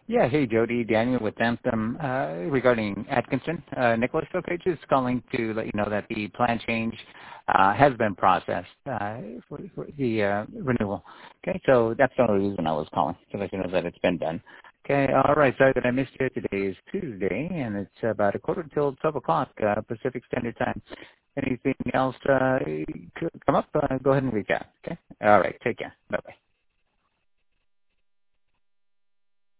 Yeah, hey Jody, Daniel with Anthem regarding Atkinson. Nicholas Philpage is calling to let you know that the plan change has been processed for the renewal. Okay, so that's the only reason I was calling, to let you know that it's been done. Okay, all right, sorry that I missed you. Today is Tuesday, and it's about a quarter till 12 o'clock Pacific Standard Time. Anything else could come up, go ahead and reach out. Okay, all right, take care. Bye-bye.